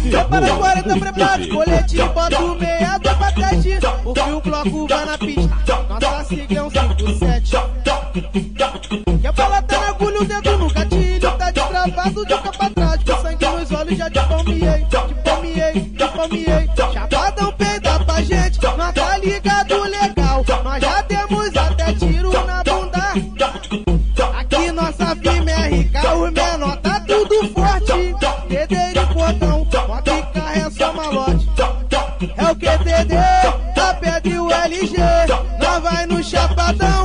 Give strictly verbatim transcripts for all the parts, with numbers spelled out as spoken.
Prepara quarenta, prepara os coletes, bota o meado pra teste, porque o bloco vai na pista. Nossa sigla é um cinco sete. Que a bola tá na agulha, o dedo no gatilho, tá destravado de cá pra trás, com sangue nos olhos já te palmiei, te palmiei, te palmiei. Chapadão peida pra gente, nós tá ligado legal, nós já temos até tiro na bunda. Aqui nossa firma é rica, os menor tá tudo forte. Dedeiro e portão, bota e carrega só malote. É o Q T D, a pedra e o L G, nós vai no chapadão.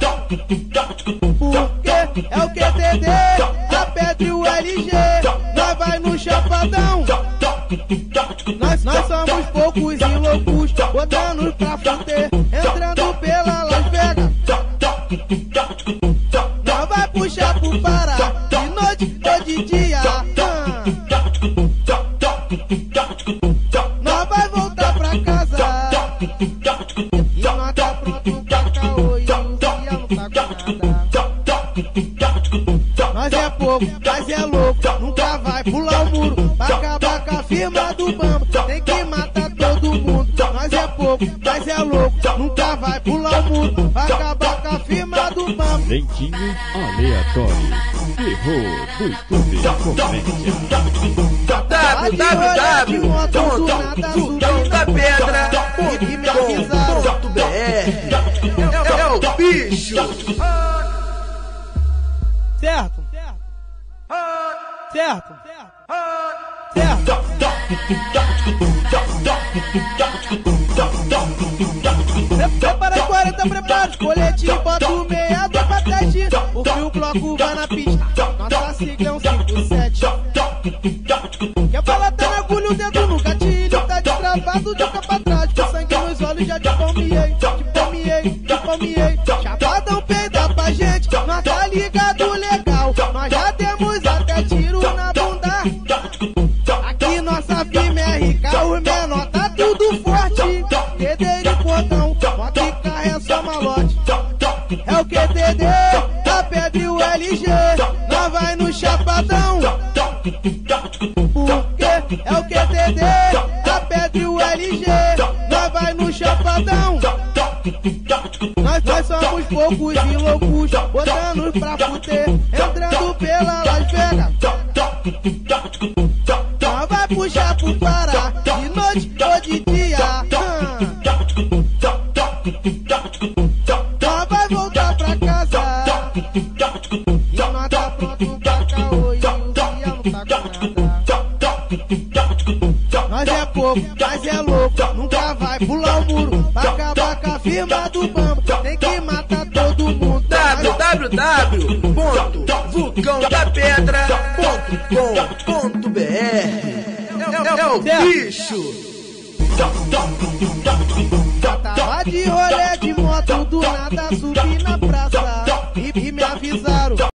Porque é o Q T D, a pedra e o L G, nós vai no chapadão. Nós, nós somos poucos e loucos, botando pra fuder, entrando pela Las Vegas. Nós vai puxar pro Pará, de noite ou de dia. Nós vai voltar pra casa, e nós tá pronto pra caô, e o dia não tá com nada. Nós é pouco, mas é louco, nunca vai pular o muro, pra acabar com a firma do bambo, tem que matar todo mundo. Nós é pouco, mas é louco, nunca vai pular o muro, pra acabar com a firma do bambo. Dentinho aleatório, terror do estúdio comédia. w w w ponto vulcão da pedra ponto b r. É o bicho. Certo? Certo? Certo? Prepara quarenta, prepara os coletes, bota o meado pra teste, porque o bloco vai na pista. Nossa sigla é um cinco sete. Que a bola tá na agulha, o dedo no gatilho, tá destravado de cá pra trás, com sangue nos olhos já te palmiei, te palmiei, te palmiei. Chapadão peida pra gente, nós tá ligado legal, nós já temos até tiro na bunda. Aqui nossa firma é rica, os menor tá tudo forte. Dedeiro e portão, bota e carrega só malote. É o Q T D, a pedra e o L G, nós vai no chapadão. Porque é o Q T D, a pedra e o L G, nós vai no chapadão. Nós, nós somos poucos e loucos, botando pra fuder, entrando pela Las Vegas. Nós vai puxar pro Pará, de noite ou de dia. Nós vai voltar pra casa, e nós tá pronto pra caô, e o dia não tá com nada. Nós é pouco, mas é louco, nunca vai pular o muro, pra acabar com a firma do bambo, tem que matar todo mundo. w w w ponto vulcão da pedra ponto com ponto b r. É, é o bicho. Tava de rolê de moto, do nada subi na praia.